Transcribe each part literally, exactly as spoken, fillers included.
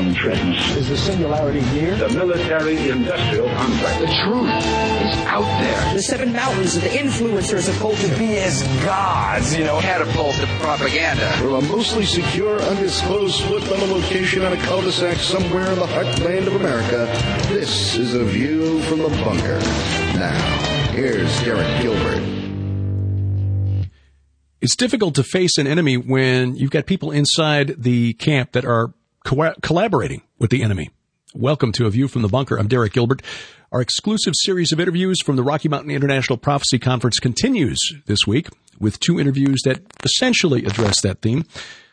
common trends. Is the singularity here? The military-industrial complex. The truth is out there. The seven mountains of the influencers of culture. To be as gods, you know. Catapult of propaganda. From a mostly secure, undisclosed split-level location on a cul-de-sac somewhere in the heartland of America, this is A View from the Bunker. Now, here's Derek Gilbert. It's difficult to face an enemy when you've got people inside the camp that are co- collaborating with the enemy. Welcome to A View from the Bunker. I'm Derek Gilbert. Our exclusive series of interviews from the Rocky Mountain International Prophecy Conference continues this week with two interviews that essentially address that theme.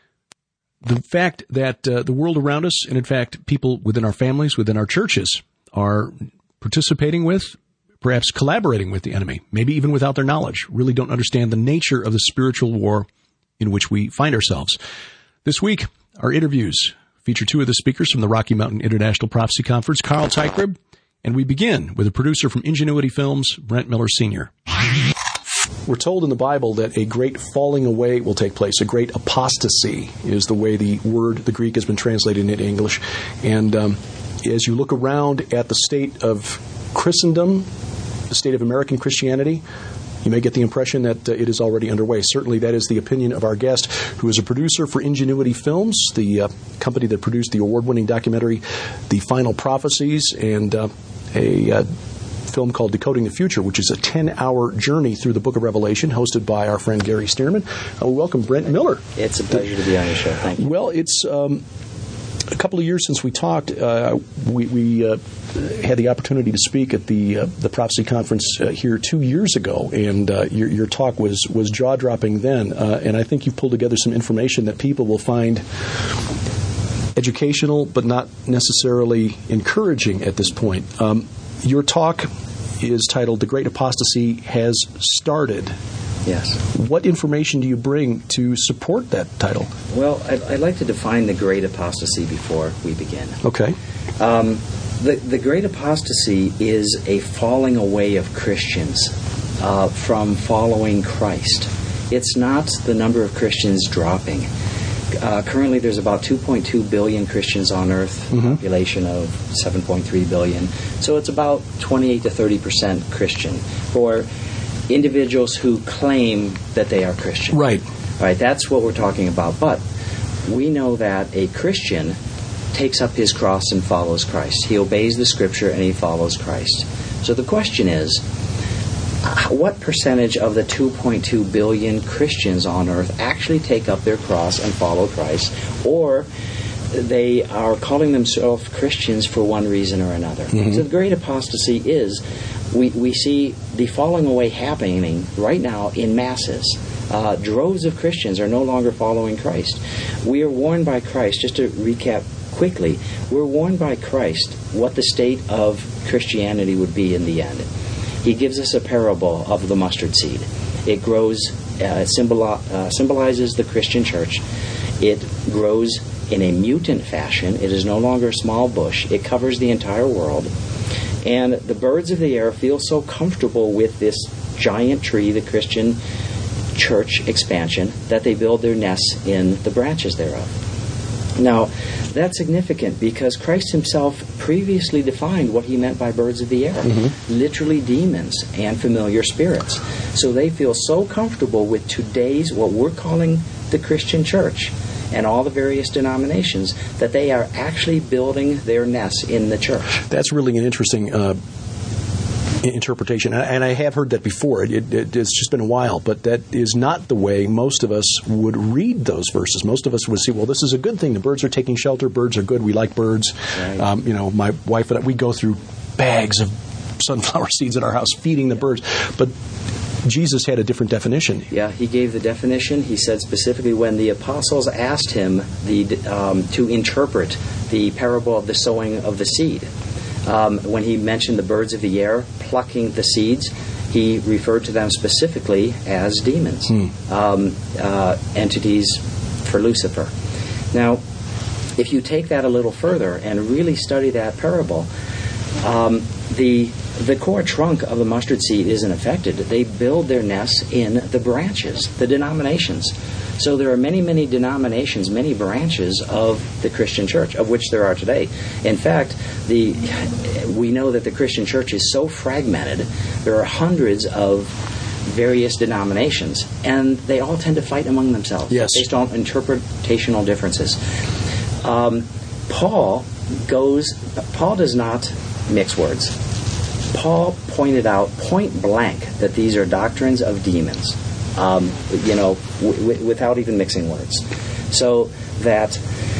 The fact that uh, the world around us, and in fact people within our families, within our churches, are participating with, perhaps collaborating with the enemy, maybe even without their knowledge, really don't understand the nature of the spiritual war in which we find ourselves. This week, our interviews feature two of the speakers from the Rocky Mountain International Prophecy Conference, Carl Teichrib, and we begin with a producer from Ingenuity Films, Brent Miller Senior We're told in the Bible that a great falling away will take place. A great apostasy is the way the word, the Greek, has been translated into English. And um, as you look around at the state of Christendom, the state of American Christianity, you may get the impression that uh, it is already underway. Certainly that is the opinion of our guest, who is a producer for Ingenuity Films, the uh, company that produced the award-winning documentary The Final Prophecies, and uh, a uh, film called Decoding the Future, which is a ten-hour journey through the book of Revelation, hosted by our friend Gary Stearman. Uh, welcome, Brent Miller. It's a pleasure to be on your show. Thank you. Well, it's um, a couple of years since we talked. Uh, we we uh, had the opportunity to speak at the uh, the prophecy conference uh, here two years ago, and uh, your your talk was was jaw dropping then. Uh, and I think you've pulled together some information that people will find educational, but not necessarily encouraging at this point. Um, your talk is titled "The Great Apostasy Has Started." Yes. What information do you bring to support that title? Well, I'd, I'd like to define the great apostasy before we begin. Okay. Um, the, the great apostasy is a falling away of Christians uh, from following Christ. It's not the number of Christians dropping. Uh, currently, there's about two point two billion Christians on Earth, mm-hmm. population of seven point three billion. So it's about twenty-eight to thirty percent Christian for individuals who claim that they are Christian. Right. Right. That's what we're talking about. But we know that a Christian takes up his cross and follows Christ. He obeys the Scripture and he follows Christ. So the question is, what percentage of the two point two billion Christians on earth actually take up their cross and follow Christ, or they are calling themselves Christians for one reason or another? Mm-hmm. So the great apostasy is, we, we see the falling away happening right now in masses. Uh, droves of Christians are no longer following Christ. We are warned by Christ, just to recap quickly, we're warned by Christ what the state of Christianity would be in the end. He gives us a parable of the mustard seed. It grows, uh, symboli- uh, symbolizes the Christian church. It grows in a mutant fashion. It is no longer a small bush. It covers the entire world. And the birds of the air feel so comfortable with this giant tree, the Christian church expansion, that they build their nests in the branches thereof. Now, that's significant because Christ himself previously defined what he meant by birds of the air, mm-hmm. literally demons and familiar spirits. So they feel so comfortable with today's, what we're calling the Christian church and all the various denominations, that they are actually building their nests in the church. That's really an interesting uh, interpretation, and I have heard that before. It, it, it's just been a while, but that is not the way most of us would read those verses. Most of us would see, well, this is a good thing. The birds are taking shelter. Birds are good. We like birds. Right. Um, you know, my wife and I, we go through bags of sunflower seeds at our house feeding the yeah. birds. But Jesus had a different definition. Yeah, he gave the definition. He said specifically when the apostles asked him the, um, to interpret the parable of the sowing of the seed, um, when he mentioned the birds of the air plucking the seeds, he referred to them specifically as demons, hmm. um, uh, entities for Lucifer. Now, if you take that a little further and really study that parable, um, the the core trunk of the mustard seed isn't affected. They build their nests in the branches, the denominations. So there are many, many denominations, many branches of the Christian church, of which there are today. In fact, the we know that the Christian church is so fragmented. There are hundreds of various denominations, and they all tend to fight among themselves yes. based on interpretational differences. Um, Paul goes. Paul does not mix words. Paul pointed out point blank that these are doctrines of demons, um, you know, w- w- without even mixing words. So that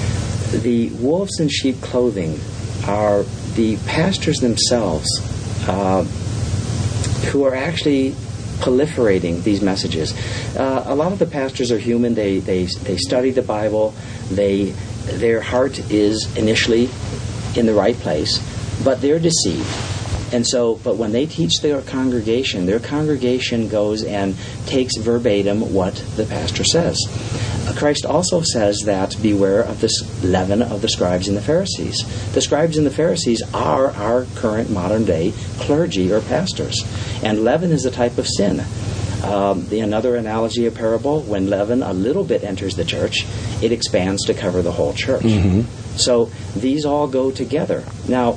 the wolves in sheep clothing are the pastors themselves uh, who are actually proliferating these messages. Uh, a lot of the pastors are human. They they they study the Bible. They their heart is initially in the right place, but they're deceived. And so, but when they teach their congregation, their congregation goes and takes verbatim what the pastor says. Uh, Christ also says that beware of the leaven of the scribes and the Pharisees. The scribes and the Pharisees are our current modern day clergy or pastors. And leaven is a type of sin. Um, the another analogy, a parable, when leaven a little bit enters the church, it expands to cover the whole church. Mm-hmm. So these all go together. Now,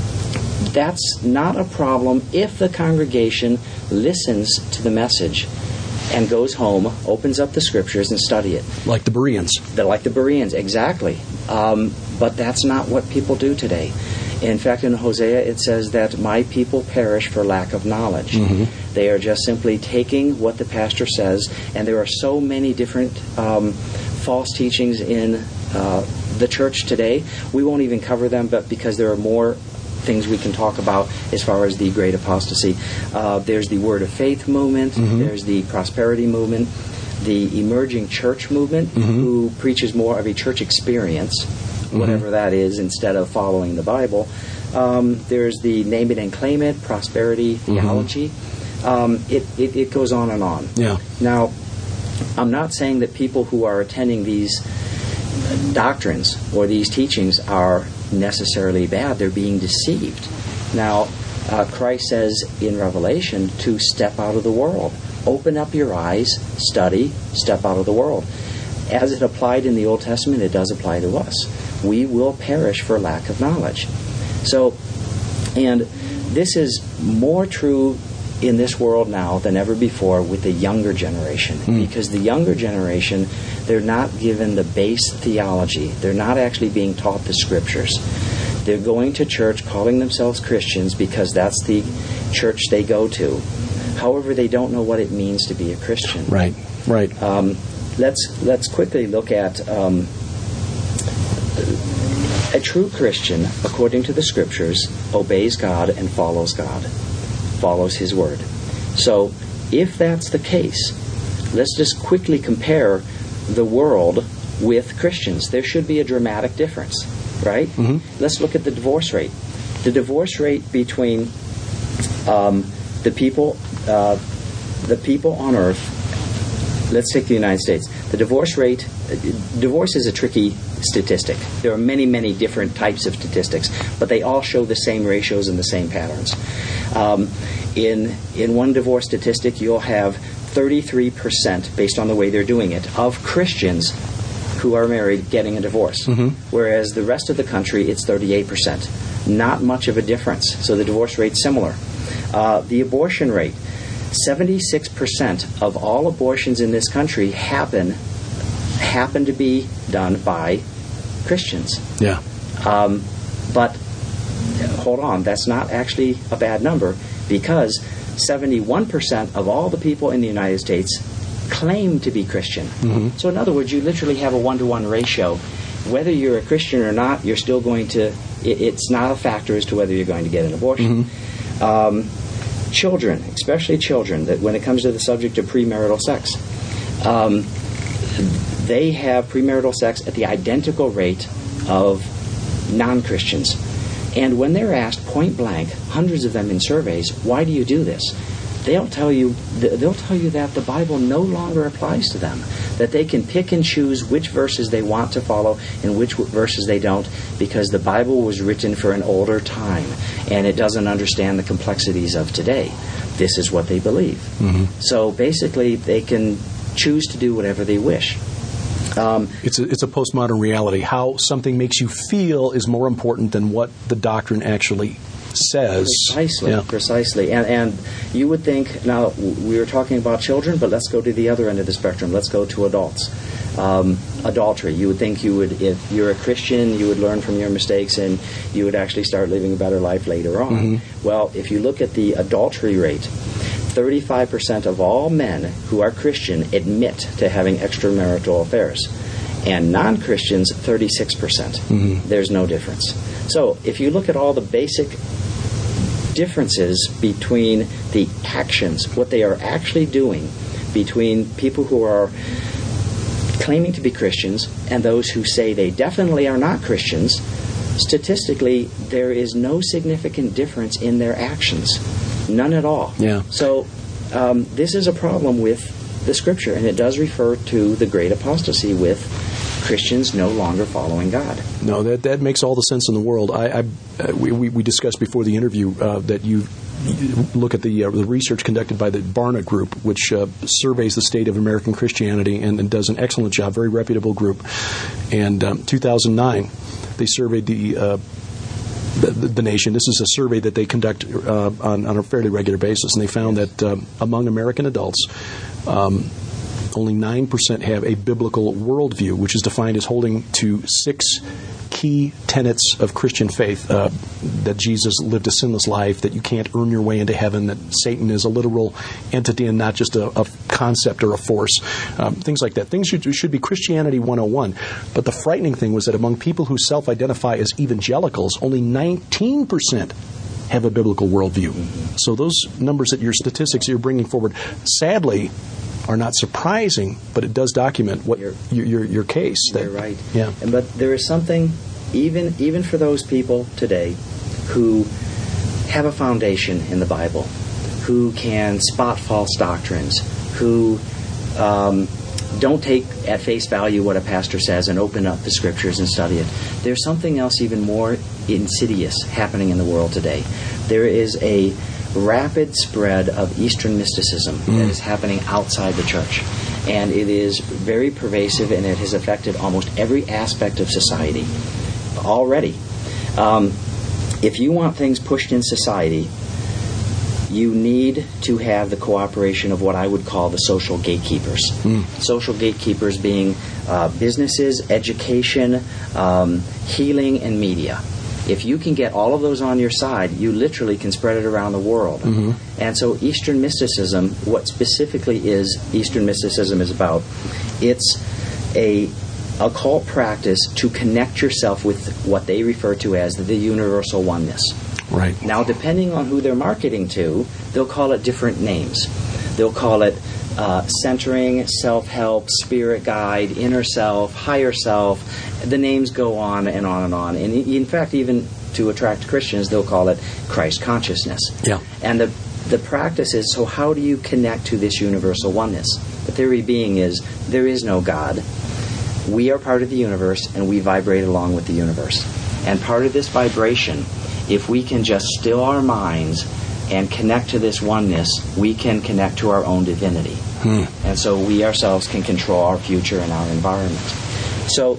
that's not a problem if the congregation listens to the message and goes home, opens up the scriptures and study it. Like the Bereans. They're like the Bereans, exactly. Um, but that's not what people do today. In fact, in Hosea, it says that my people perish for lack of knowledge. Mm-hmm. They are just simply taking what the pastor says, and there are so many different um, false teachings in uh, the church today. We won't even cover them, but because there are more things we can talk about as far as the great apostasy. Uh, there's the Word of Faith movement. Mm-hmm. There's the prosperity movement. The emerging church movement, mm-hmm. who preaches more of a church experience, mm-hmm. whatever that is, instead of following the Bible. Um, there's the name it and claim it, prosperity theology. Mm-hmm. Um, it, it, it goes on and on. Yeah. Now, I'm not saying that people who are attending these doctrines or these teachings are necessarily bad. They're being deceived. Now, uh, Christ says in Revelation to step out of the world. Open up your eyes, study, step out of the world. As it applied in the Old Testament, it does apply to us. We will perish for lack of knowledge. So, and this is more true in this world now than ever before with the younger generation. Mm. Because the younger generation, they're not given the base theology. They're not actually being taught the scriptures. They're going to church, calling themselves Christians because that's the church they go to. However, they don't know what it means to be a Christian. Right, right. Um, let's let's quickly look at um, a true Christian, according to the Scriptures, obeys God and follows God, follows His Word. So, if that's the case, let's just quickly compare the world with Christians. There should be a dramatic difference, right? Mm-hmm. Let's look at the divorce rate. The divorce rate between um, the people, uh, the people on earth. Let's take the United States. The divorce rate. Uh, divorce is a tricky statistic. There are many, many different types of statistics, but they all show the same ratios and the same patterns. Um, in in one divorce statistic, you'll have thirty-three percent, based on the way they're doing it, of Christians who are married getting a divorce, mm-hmm. whereas the rest of the country, it's thirty-eight percent. Not much of a difference. So the divorce rate's similar. Uh, the abortion rate, seventy-six percent of all abortions in this country happen happen to be done by Christians. Yeah. Um, but hold on, that's not actually a bad number, because seventy-one percent of all the people in the United States claim to be Christian. Mm-hmm. So in other words, you literally have a one-to-one ratio. Whether you're a Christian or not, you're still going to, it, it's not a factor as to whether you're going to get an abortion. Mm-hmm. Um, children, especially children, that when it comes to the subject of premarital sex, um, they have premarital sex at the identical rate of non-Christians. And when they're asked point blank, hundreds of them in surveys, why do you do this? They'll tell you they'll tell you that the Bible no longer applies to them. that they can pick and choose which verses they want to follow and which verses they don't, because the Bible was written for an older time and it doesn't understand the complexities of today. This is what they believe. Mm-hmm. So basically, they can choose to do whatever they wish. Um, it's a, it's a postmodern reality. How something makes you feel is more important than what the doctrine actually says. Precisely, yeah. precisely. And, and you would think, now, we were talking about children, but let's go to the other end of the spectrum. Let's go to adults. Um, adultery. You would think you would, if you're a Christian, you would learn from your mistakes and you would actually start living a better life later on. Mm-hmm. Well, if you look at the adultery rate, thirty-five percent of all men who are Christian admit to having extramarital affairs. And non-Christians, thirty-six percent. Mm-hmm. There's no difference. So if you look at all the basic differences between the actions, what they are actually doing, between people who are claiming to be Christians and those who say they definitely are not Christians, statistically, there is no significant difference in their actions. None at all. Yeah. So um, this is a problem with the Scripture, and it does refer to the great apostasy with Christians no longer following God. No, that that makes all the sense in the world. I, I uh, we, we discussed before the interview uh, that you look at the uh, the research conducted by the Barna Group, which uh, surveys the state of American Christianity and, and does an excellent job, very reputable group. And um, two thousand nine, they surveyed the, uh, the the nation. This is a survey that they conduct uh, on, on a fairly regular basis, and they found that um, among American adults, um, only nine percent have a biblical worldview, which is defined as holding to six key tenets of Christian faith, uh, that Jesus lived a sinless life, that you can't earn your way into heaven, that Satan is a literal entity and not just a, a concept or a force, um, things like that. Things should, should be Christianity one oh one. But the frightening thing was that among people who self-identify as evangelicals, only nineteen percent have a biblical worldview. Mm-hmm. So those numbers that your statistics you're bringing forward, sadly, are not surprising, but it does document what your your, your case. That, you're right. Yeah. And, but there is something, even even for those people today who have a foundation in the Bible, who can spot false doctrines, who um, don't take at face value what a pastor says and open up the Scriptures and study it. There's something else even more insidious happening in the world today. There is a rapid spread of Eastern mysticism mm. that is happening outside the church. And it is very pervasive, and it has affected almost every aspect of society already. Um, if you want things pushed in society, you need to have the cooperation of what I would call the social gatekeepers. Mm. Social gatekeepers being uh, businesses, education, um, healing, and media. If you can get all of those on your side, you literally can spread it around the world. Mm-hmm. And so Eastern mysticism, what specifically is Eastern mysticism is about, it's a occult practice to connect yourself with what they refer to as the universal oneness. Right. Now, depending on who they're marketing to, they'll call it different names. They'll call it uh, centering, self-help, spirit guide, inner self, higher self. The names go on and on and on. And in fact, even to attract Christians, they'll call it Christ consciousness. Yeah. And the the practice is, so how do you connect to this universal oneness? The theory being is, there is no God. We are part of the universe, and we vibrate along with the universe. And part of this vibration, if we can just still our minds and connect to this oneness, we can connect to our own divinity. Hmm. And so we ourselves can control our future and our environment. So,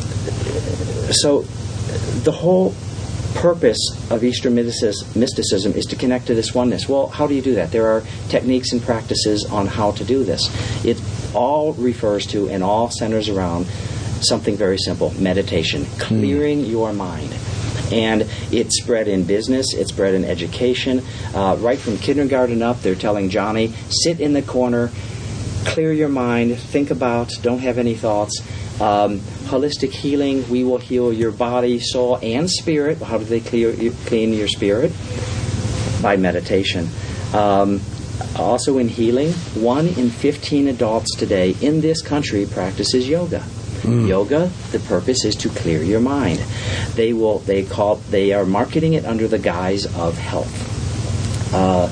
so the whole purpose of Eastern mysticism is to connect to this oneness. Well, how do you do that? There are techniques and practices on how to do this. It all refers to and all centers around something very simple: meditation, clearing hmm. your mind. And it's spread in business, it's spread in education. Uh, right from kindergarten up, they're telling Johnny, sit in the corner, clear your mind, think about, don't have any thoughts. Um, holistic healing, we will heal your body, soul, and spirit. How do they clear, clean your spirit? By meditation. Um, also in healing, one in fifteen adults today in this country practices yoga. Mm. Yoga, the purpose is to clear your mind. They will. They call. They are marketing it under the guise of health. Uh,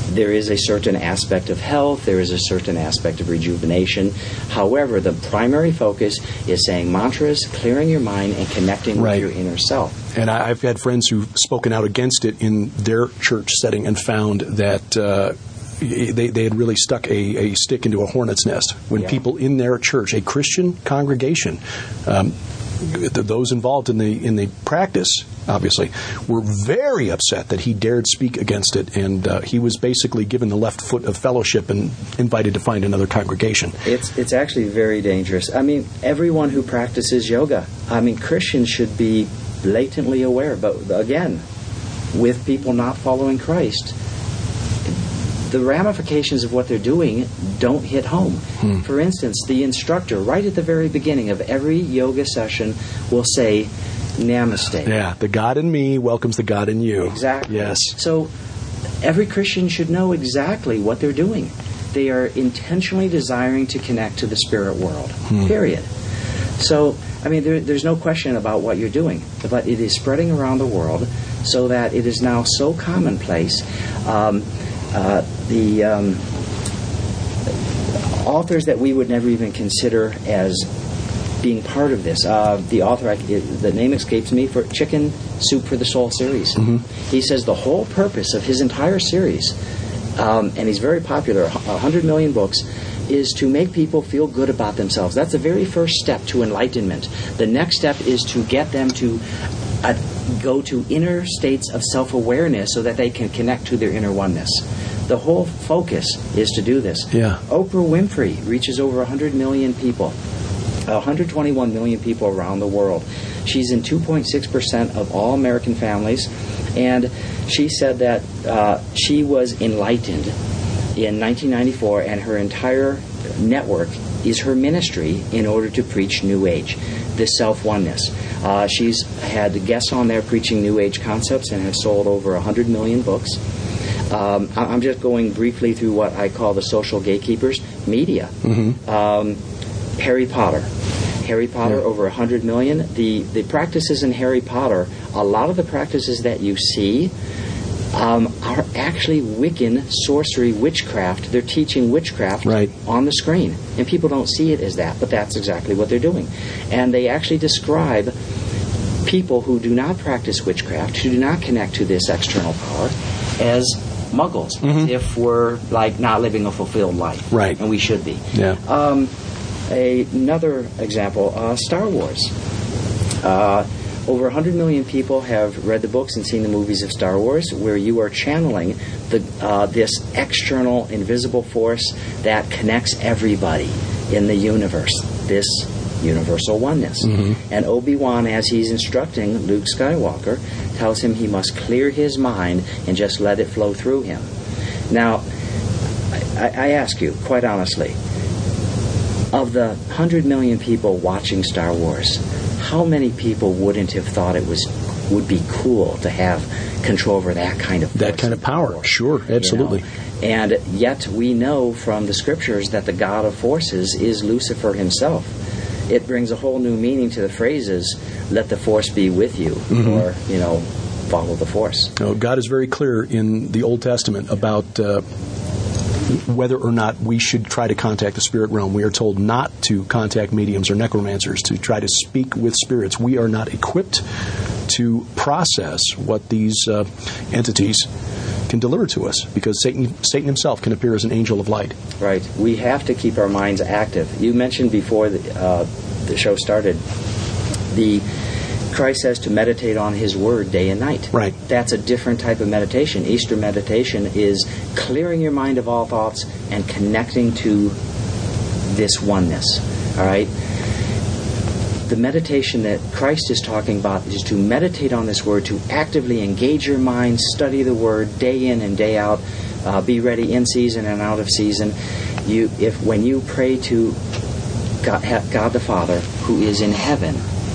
there is a certain aspect of health, there is a certain aspect of rejuvenation. However, the primary focus is saying mantras, clearing your mind, and connecting Right. with your inner self. And I- I've had friends who've spoken out against it in their church setting and found that uh, they, they had really stuck a, a stick into a hornet's nest when Yeah. people in their church, a Christian congregation, um, th- those involved in the in the practice, obviously, were very upset that he dared speak against it, and uh, he was basically given the left foot of fellowship and invited to find another congregation. It's it's actually very dangerous. I mean, everyone who practices yoga, I mean, Christians should be blatantly aware, but again, with people not following Christ, the ramifications of what they're doing don't hit home. Hmm. For instance, the instructor, right at the very beginning of every yoga session, will say, Namaste. Yeah, the God in me welcomes the God in you. Exactly. Yes. So every Christian should know exactly what they're doing. They are intentionally desiring to connect to the spirit world, Hmm. period. So, I mean, there, there's no question about what you're doing, but it is spreading around the world so that it is now so commonplace. Um, uh, the um, authors that we would never even consider as being part of this. Uh, the author, I, it, the name escapes me, for Chicken Soup for the Soul series. Mm-hmm. He says the whole purpose of his entire series, um, and he's very popular, a hundred million books, is to make people feel good about themselves. That's the very first step to enlightenment. The next step is to get them to uh, go to inner states of self-awareness so that they can connect to their inner oneness. The whole focus is to do this. Yeah. Oprah Winfrey reaches over one hundred million people. one hundred twenty-one million people around the world. She's in two point six percent of all American families, and she said that uh, she was enlightened in nineteen ninety-four, and her entire network is her ministry in order to preach New Age, this self-oneness. Uh, she's had guests on there preaching New Age concepts and has sold over one hundred million books. Um, I- I'm just going briefly through what I call the social gatekeepers, media. Mm-hmm. Um, Harry Potter. Harry Potter, Yeah. over one hundred million. The, the practices in Harry Potter, a lot of the practices that you see um, are actually Wiccan sorcery, witchcraft. They're teaching witchcraft Right. on the screen. And people don't see it as that, but that's exactly what they're doing. And they actually describe people who do not practice witchcraft, who do not connect to this external power, as muggles, Mm-hmm. as if we're like not living a fulfilled life. Right. And we should be. Yeah. Um, a, another example, uh, Star Wars. Uh, over one hundred million people have read the books and seen the movies of Star Wars, where you are channeling the, uh, this external, invisible force that connects everybody in the universe, this universal oneness. Mm-hmm. And Obi-Wan, as he's instructing Luke Skywalker, tells him he must clear his mind and just let it flow through him. Now, I, I ask you, quite honestly, of the one hundred million people watching Star Wars, how many people wouldn't have thought it was would be cool to have control over that kind of That force kind of and power. Sure, absolutely. you know? And yet we know from the scriptures that the God of forces is Lucifer himself. It brings a whole new meaning to the phrases, let the force be with you, Mm-hmm. or, you know, follow the force. No, God is very clear in the Old Testament about uh, whether or not we should try to contact the spirit realm. We are told not to contact mediums or necromancers, to try to speak with spirits. We are not equipped to process what these uh, entities can deliver to us, because Satan, Satan himself can appear as an angel of light. Right. We have to keep our minds active. You mentioned before the, uh, the show started, the Christ says to meditate on His Word day and night. Right. That's a different type of meditation. Easter meditation is clearing your mind of all thoughts and connecting to this oneness. All right? The meditation that Christ is talking about is to meditate on this Word, to actively engage your mind, study the Word day in and day out, uh, be ready in season and out of season. You, if when you pray to God, God the Father, who is in heaven,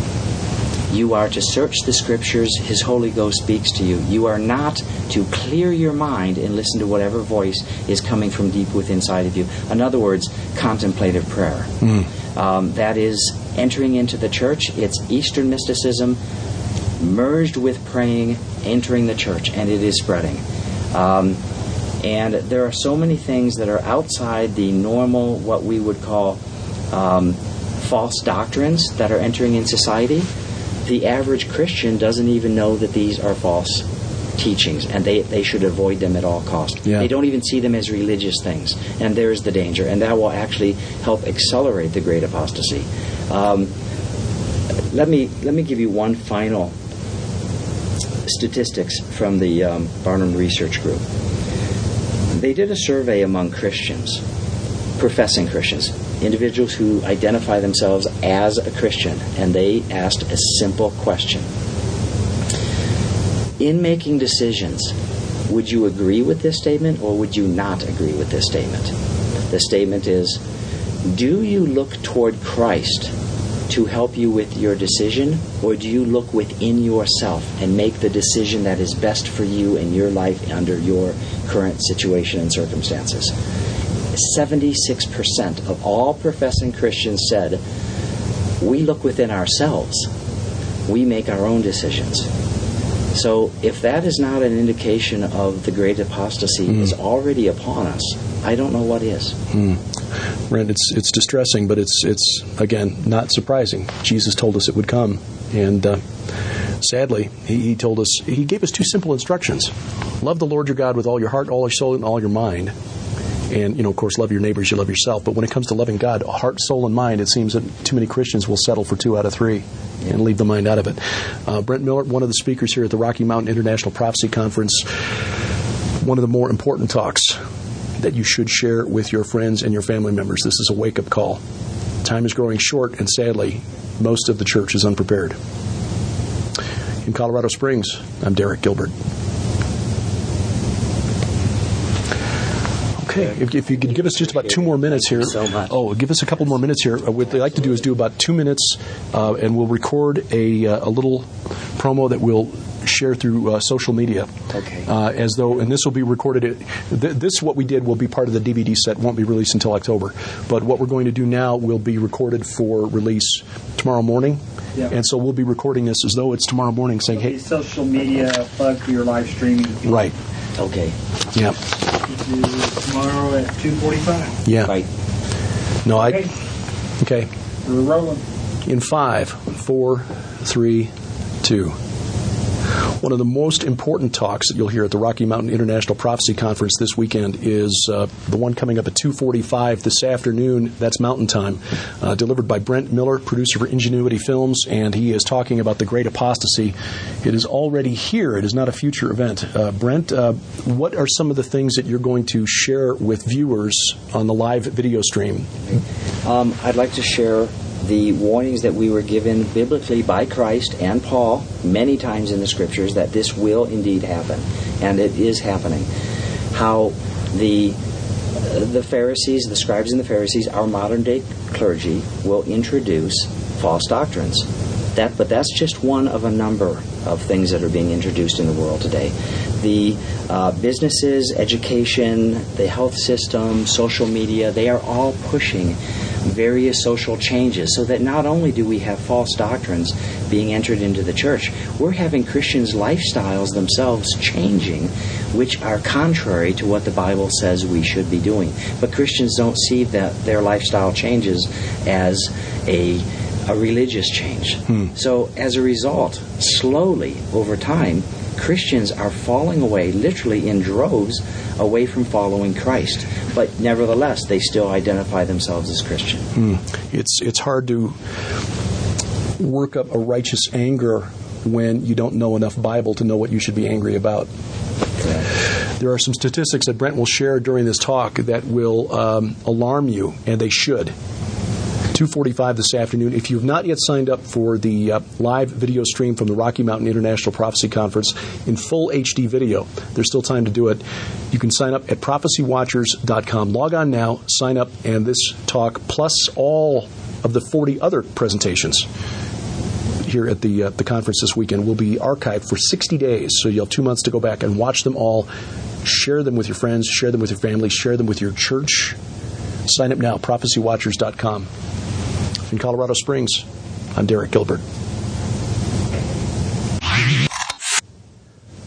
you are to search the Scriptures. His Holy Ghost speaks to you. You are not to clear your mind and listen to whatever voice is coming from deep within inside of you. In other words, contemplative prayer. Mm. Um, that is entering into the church. It's Eastern mysticism merged with praying, entering the church, and it is spreading. Um, And there are so many things that are outside the normal, what we would call um, false doctrines that are entering in society. The average Christian doesn't even know that these are false teachings, and they, they should avoid them at all costs. Yeah. They don't even see them as religious things, and there's the danger, and that will actually help accelerate the great apostasy. Um, let me let me give you one final statistics from the um, Barnum Research Group. They did a survey among Christians, professing Christians, individuals who identify themselves as a Christian, and they asked a simple question. In making decisions, would you agree with this statement or would you not agree with this statement? The statement is, do you look toward Christ to help you with your decision, or do you look within yourself and make the decision that is best for you in your life under your current situation and circumstances? seventy-six percent of all professing Christians said, we look within ourselves. We make our own decisions. So if that is not an indication of the great apostasy mm. is already upon us, I don't know what is. Mm. Brent, it's it's distressing, but it's it's again not surprising. Jesus told us it would come, and uh, sadly, he, he told us he gave us two simple instructions: love the Lord your God with all your heart, all your soul, and all your mind. And, you know, of course, love your neighbors, you love yourself. But when it comes to loving God, heart, soul, and mind, it seems that too many Christians will settle for two out of three and leave the mind out of it. Uh, Brent Miller, one of the speakers here at the Rocky Mountain International Prophecy Conference, one of the more important talks that you should share with your friends and your family members. This is a wake-up call. Time is growing short, and sadly, most of the church is unprepared. In Colorado Springs, I'm Derek Gilbert. Okay, if, if you could give us just about two more minutes here. So much. Oh, give us a couple more minutes here. What they like to do is do about two minutes, uh, and we'll record a, uh, a little promo that we'll share through uh, social media. Okay. Uh, as though, and this will be recorded. Th- this, what we did, will be part of the D V D set. Won't be released until October. But what we're going to do now will be recorded for release tomorrow morning. Yeah. And so we'll be recording this as though it's tomorrow morning, saying, "Hey, social media plug for your live streaming." Right. Okay. Yeah. Tomorrow at two forty-five. Yeah. Right. No, I. Okay. Okay. We're rolling. In five, four, three, two. One of the most important talks that you'll hear at the Rocky Mountain International Prophecy Conference this weekend is uh, the one coming up at two forty-five this afternoon. That's Mountain Time, uh, delivered by Brent Miller, producer for Ingenuity Films, and he is talking about the great apostasy. It is already here. It is not a future event. Uh, Brent, uh, what are some of the things that you're going to share with viewers on the live video stream? Um, I'd like to share the warnings that we were given biblically by Christ and Paul many times in the Scriptures that this will indeed happen, and it is happening. How the uh, the Pharisees, the scribes and the Pharisees, our modern-day clergy, will introduce false doctrines. That, but that's just one of a number of things that are being introduced in the world today. The uh, businesses, education, the health system, social media, they are all pushing various social changes so that not only do we have false doctrines being entered into the church, we're having Christians' lifestyles themselves changing, which are contrary to what the Bible says we should be doing. But Christians don't see that their lifestyle changes as a a religious change. Hmm. So as a result, slowly, over time, Christians are falling away, literally in droves, away from following Christ. But nevertheless, they still identify themselves as Christian. Hmm. It's it's hard to work up a righteous anger when you don't know enough Bible to know what you should be angry about. Correct. There are some statistics that Brent will share during this talk that will um, alarm you, and they should. two forty-five this afternoon. If you have not yet signed up for the uh, live video stream from the Rocky Mountain International Prophecy Conference in full H D video, there's still time to do it. You can sign up at prophecy watchers dot com. Log on now, sign up, and this talk, plus all of the forty other presentations here at the uh, the conference this weekend, will be archived for sixty days. So you'll have two months to go back and watch them all. Share them with your friends, share them with your family, share them with your church. Sign up now, prophecy watchers dot com. In Colorado Springs, I'm Derek Gilbert.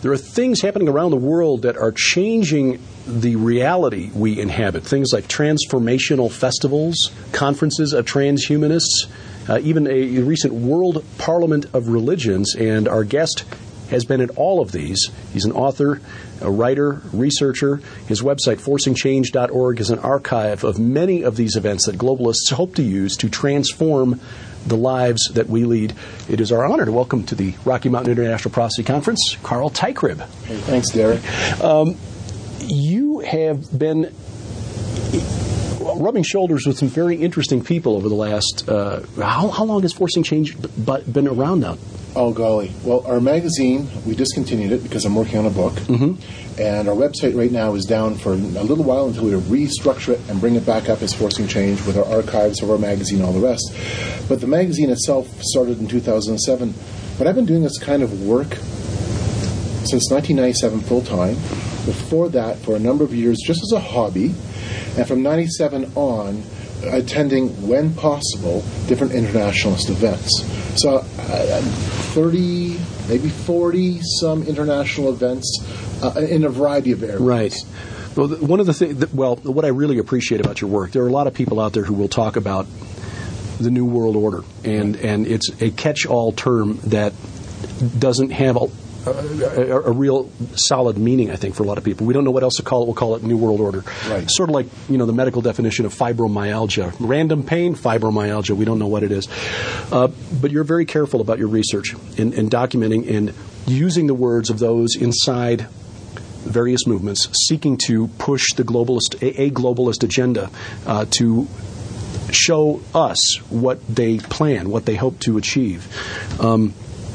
There are things happening around the world that are changing the reality we inhabit. Things like transformational festivals, conferences of transhumanists, uh, even a recent World Parliament of Religions, and our guest has been at all of these. He's an author, a writer, researcher. His website, forcing change dot org, is an archive of many of these events that globalists hope to use to transform the lives that we lead. It is our honor to welcome to the Rocky Mountain International Prophecy Conference, Carl Teichrib. Hey, thanks, Derek. Um, you have been rubbing shoulders with some very interesting people over the last, uh, how, how long has Forcing Change b- been around now? Oh, golly. Well, our magazine, we discontinued it because I'm working on a book. Mm-hmm. And our website right now is down for a little while until we restructure it and bring it back up as Forcing Change with our archives of our magazine and all the rest. But the magazine itself started in two thousand seven. But I've been doing this kind of work since nineteen ninety-seven full-time. Before that, for a number of years, just as a hobby. And from ninety-seven on, attending, when possible, different internationalist events. So uh, thirty, maybe forty some international events uh, in a variety of areas. Right. Well, one of the things, well, what I really appreciate about your work, there are a lot of people out there who will talk about the New World Order, and, and it's a catch-all term that doesn't have a A, a, a real solid meaning, I think, for a lot of people. We don't know what else to call it. We'll call it New World Order. Right. Sort of like, you know, the medical definition of fibromyalgia. Random pain, fibromyalgia. We don't know what it is. Uh, but you're very careful about your research and, and documenting and using the words of those inside various movements seeking to push the globalist, a, a globalist agenda uh, to show us what they plan, what they hope to achieve. Um,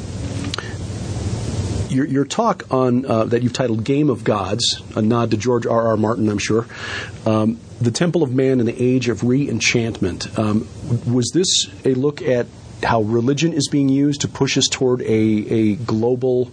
Your, your talk on uh, that you've titled "Game of Gods," a nod to George R. R. Martin, I'm sure, um, the Temple of Man in the Age of Re-Enchantment. Um, was this a look at how religion is being used to push us toward a, a global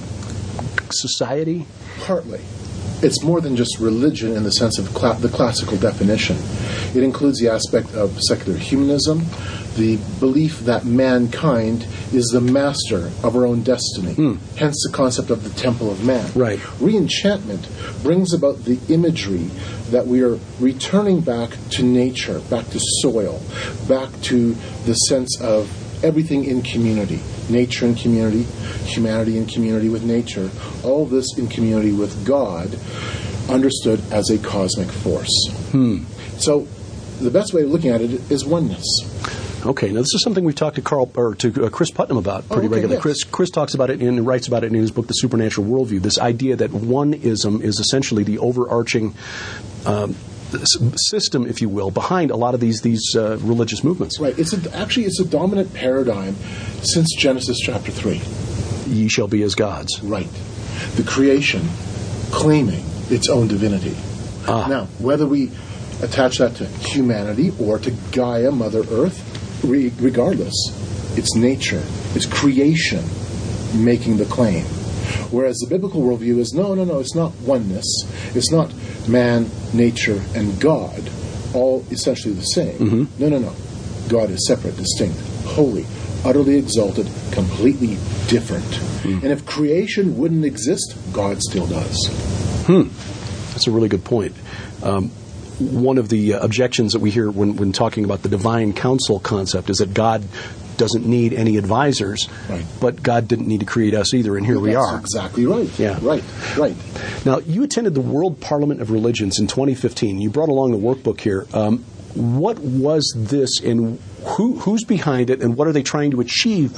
society? Partly. It's more than just religion in the sense of cla- the classical definition. It includes the aspect of secular humanism, the belief that mankind is the master of our own destiny, mm. hence the concept of the Temple of Man. Right. Re-enchantment brings about the imagery that we are returning back to nature, back to soil, back to the sense of everything in community. Nature in community, humanity in community with nature, all this in community with God, understood as a cosmic force. Hmm. So the best way of looking at it is oneness. Okay, now this is something we've talked to Carl or to uh, Chris Putnam about pretty oh, okay, regularly. yes. Chris Chris talks about it and writes about it in his book, The Supernatural Worldview. This idea that oneism is essentially the overarching um, system, if you will, behind a lot of these these uh, religious movements. Right. It's a, actually it's a dominant paradigm since Genesis chapter three. Ye shall be as gods. Right. The creation claiming its own divinity. Ah. Now, whether we attach that to humanity or to Gaia, Mother Earth, re- regardless, it's nature, it's creation making the claim. Whereas the biblical worldview is, no, no, no, it's not oneness. It's not man, nature, and God, all essentially the same. Mm-hmm. No, no, no. God is separate, distinct, holy, utterly exalted, completely different. Mm. And if creation wouldn't exist, God still does. Hmm. That's a really good point. Um, one of the uh, objections that we hear when, when talking about the divine council concept is that God doesn't need any advisors, right. but God didn't need to create us either, and here well, we that's are. Exactly right. Yeah. Right, right. Now, you attended the World Parliament of Religions in twenty fifteen. You brought along the workbook here. Um, what was this, and who, who's behind it, and what are they trying to achieve?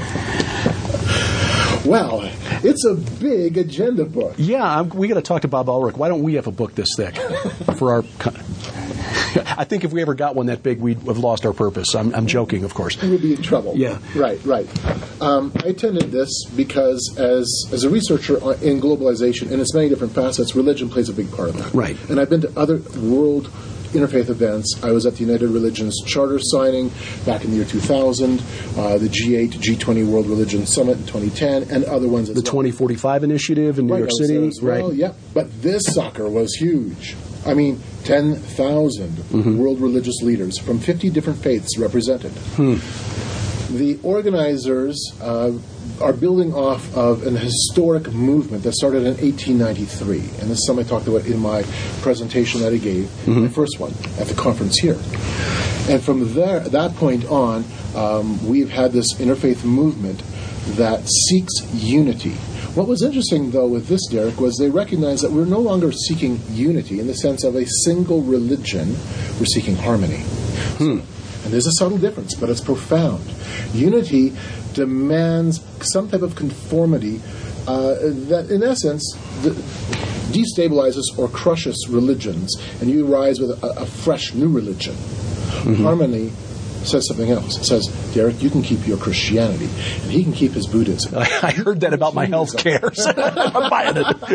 Well, it's a big agenda book. Yeah, I'm, we got to talk to Bob Ulrich. Why don't we have a book this thick for our? I think if we ever got one that big, we'd have lost our purpose. I'm, I'm joking, of course. We'd be in trouble. Yeah. Right, right. Um, I attended this because as as a researcher in globalization, in its many different facets, religion plays a big part of that. Right. And I've been to other world interfaith events. I was at the United Religions Charter signing back in the year two thousand, uh, the G eight, G twenty World Religion Summit in twenty ten, and other ones as the well. The twenty forty-five initiative in New right, York I was City. there as well, right. Yeah. But this sucker was huge. I mean, ten thousand mm-hmm. world religious leaders from fifty different faiths represented. Hmm. The organizers uh, are building off of an historic movement that started in eighteen ninety-three. And this is something I talked about in my presentation that I gave, mm-hmm. the first one, at the conference here. And from there, that point on, um, we've had this interfaith movement that seeks unity. What was interesting, though, with this, Derek, was they recognized that we're no longer seeking unity in the sense of a single religion. We're seeking harmony. Hmm. And there's a subtle difference, but it's profound. Unity demands some type of conformity uh, that, in essence, the, destabilizes or crushes religions, and you rise with a, a fresh new religion. Mm-hmm. Harmony says something else. It says, Derek, you can keep your Christianity, and he can keep his Buddhism. I heard that about my health care. I'm buying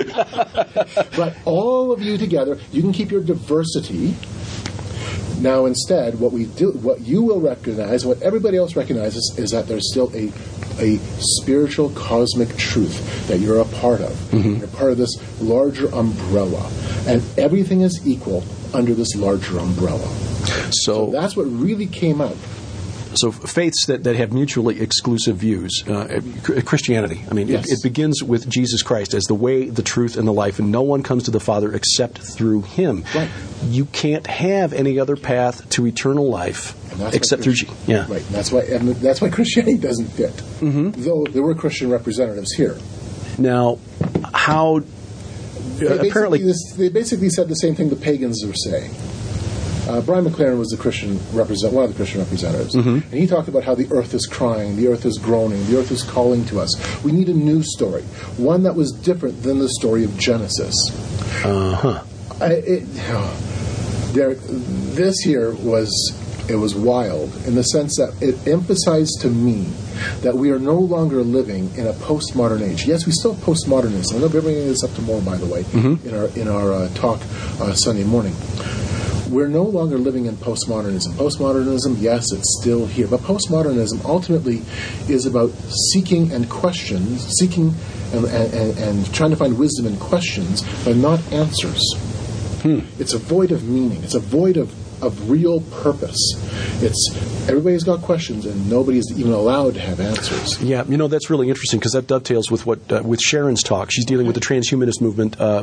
it. But all of you together, you can keep your diversity. Now, instead, what we do, what you will recognize, what everybody else recognizes, is that there's still a a spiritual, cosmic truth that you're a part of. Mm-hmm. You're part of this larger umbrella, and everything is equal under this larger umbrella. So, so that's what really came out. So faiths that, that have mutually exclusive views. Uh, Christianity, I mean, yes. it, it begins with Jesus Christ as the way, the truth, and the life, and no one comes to the Father except through Him. Right. You can't have any other path to eternal life except through Jesus. Yeah. Right. And that's why, and that's why Christianity doesn't fit. Mm-hmm. Though there were Christian representatives here. Now, how? They Uh, apparently, this, they basically said the same thing the pagans were saying. Uh, Brian McLaren was the Christian represent, one of the Christian representatives, mm-hmm. and he talked about how the earth is crying, the earth is groaning, the earth is calling to us. We need a new story, one that was different than the story of Genesis. Uh-huh. I, it, oh, Derek, this here was it was wild in the sense that it emphasized to me that we are no longer living in a postmodern age. Yes, we still have postmodernism. I know we're bringing this up tomorrow, by the way, mm-hmm. in our in our uh, talk uh, Sunday morning. We're no longer living in postmodernism. Postmodernism, yes, it's still here. But postmodernism ultimately is about seeking and questions, seeking and, and, and trying to find wisdom in questions, but not answers. Hmm. It's a void of meaning. It's a void of, of real purpose. It's everybody's got questions, and nobody's even allowed to have answers. Yeah, you know, that's really interesting because that dovetails with what uh, with Sharon's talk. She's dealing with the transhumanist movement, uh,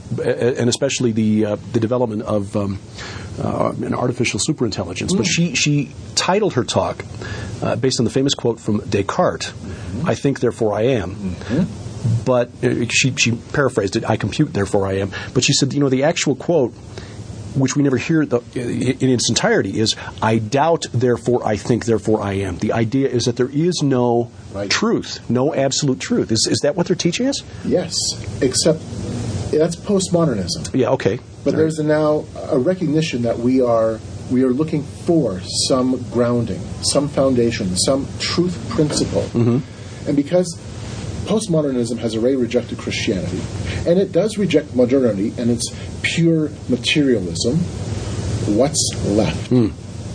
and especially the uh, the development of um, uh, an artificial superintelligence. Mm. But she she titled her talk uh, based on the famous quote from Descartes: mm-hmm. "I think, therefore I am." Mm-hmm. But uh, she she paraphrased it: "I compute, therefore I am." But she said, you know, the actual quote, which we never hear the, in its entirety, is, I doubt, therefore I think, therefore I am. The idea is that there is no right. truth, no absolute truth. Is is that what they're teaching us? Yes, except that's postmodernism. Yeah, okay. But All there's right. a now a recognition that we are we are looking for some grounding, some foundation, some truth principle. Mm-hmm. And because postmodernism has already rejected Christianity, and it does reject modernity and its pure materialism, what's left? Mm.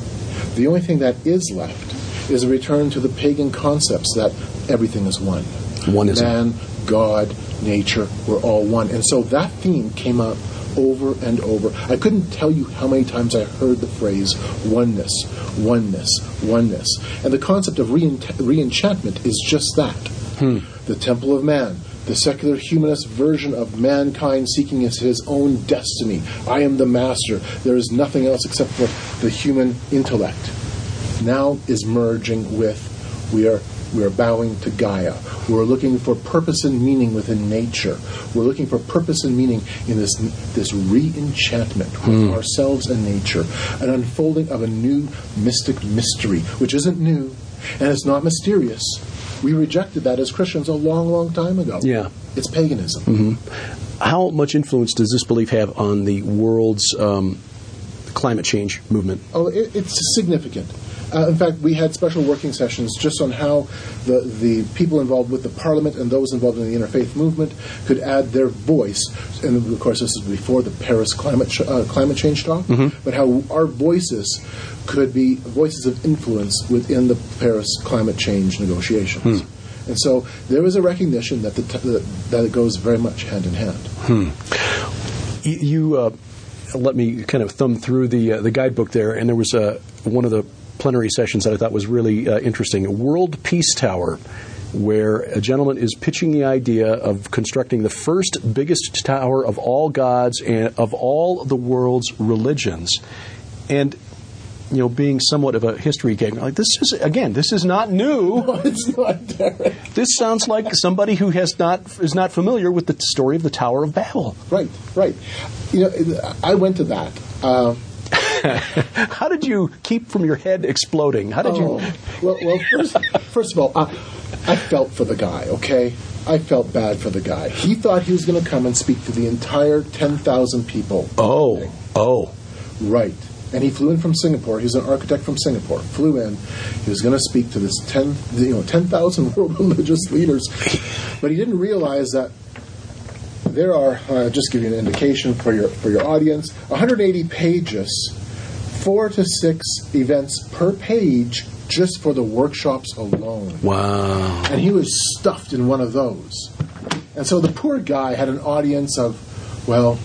The only thing that is left is a return to the pagan concepts that everything is one. One is Man, God, nature, we're all one. And so that theme came up over and over. I couldn't tell you how many times I heard the phrase oneness, oneness, oneness. And the concept of re-enchant- re-enchantment is just that. Hmm. The temple of man, the secular humanist version of mankind seeking his own destiny. I am the master. There is nothing else except for the human intellect. Now is merging with, we are we are bowing to Gaia. We're looking for purpose and meaning within nature. We're looking for purpose and meaning in this this re-enchantment with hmm. ourselves and nature. An unfolding of a new mystic mystery, which isn't new, and it's not mysterious. We rejected that as Christians a long, long time ago. Yeah. It's paganism. Mm-hmm. How much influence does this belief have on the world's um, climate change movement? Oh, it, it's significant. Uh, in fact, we had special working sessions just on how the, the people involved with the Parliament and those involved in the interfaith movement could add their voice. And, of course, this is before the Paris climate ch- uh, climate change talk. Mm-hmm. But how our voices could be voices of influence within the Paris climate change negotiations. Hmm. And so there was a recognition that the t- that it goes very much hand in hand. Hmm. You uh, let me kind of thumb through the uh, the guidebook there, and there was uh, one of the plenary sessions that I thought was really uh, interesting. A World Peace Tower, where a gentleman is pitching the idea of constructing the first biggest tower of all gods and of all the world's religions. And, you know, being somewhat of a history geek, like this is, again, this is not new. No, it's not, Derek. This sounds like somebody who has not is not familiar with the story of the Tower of Babel. Right, right. You know, I went to that. Uh, How did you keep from your head exploding? How did oh, you? Well, well first, first of all, I, I felt for the guy, okay? I felt bad for the guy. He thought he was going to come and speak to the entire ten thousand people. Oh, okay? oh. Right. And he flew in from Singapore. He's an architect from Singapore. Flew in. He was going to speak to this ten, you know, ten thousand world religious leaders. But he didn't realize that there are, uh, just give you an indication for your for your audience, one hundred eighty pages, four to six events per page just for the workshops alone. Wow. And he was stuffed in one of those. And so the poor guy had an audience of, well,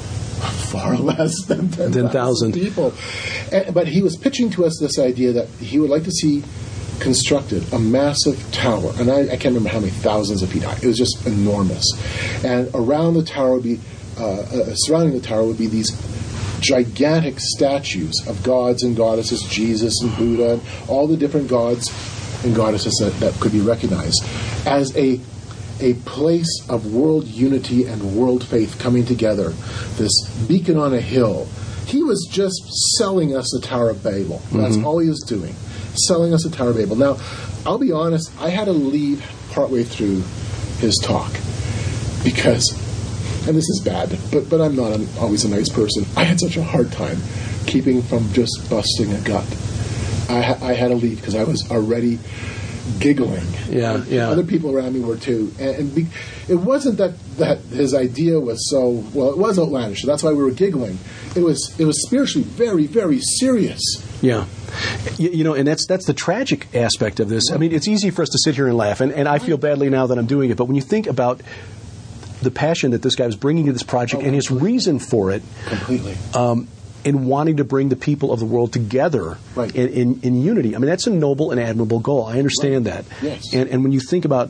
far less than ten thousand people. And, but he was pitching to us this idea that he would like to see constructed a massive tower. And I, I can't remember how many thousands of feet high. It was just enormous. And around the tower would be, uh, uh, surrounding the tower would be these gigantic statues of gods and goddesses, Jesus and Buddha, and all the different gods and goddesses that, that could be recognized as a a place of world unity and world faith coming together, this beacon on a hill. He was just selling us the Tower of Babel. That's mm-hmm. all he was doing, selling us the Tower of Babel. Now, I'll be honest, I had to leave partway through his talk because, and this is bad, but, but I'm not an, always a nice person. I had such a hard time keeping from just busting a gut. I, ha- I had to leave because I was already giggling. Yeah, yeah. Other people around me were too. And, and be, it wasn't that, that his idea was so, well, it was outlandish. So that's why we were giggling. It was it was spiritually very, very serious. Yeah. You, you know, and that's that's the tragic aspect of this. I mean, it's easy for us to sit here and laugh, and, and I feel badly now that I'm doing it. But when you think about the passion that this guy was bringing to this project oh, and his reason for it, completely, um, in wanting to bring the people of the world together right. in, in, in unity. I mean, that's a noble and admirable goal. I understand right. that. Yes. And, and when you think about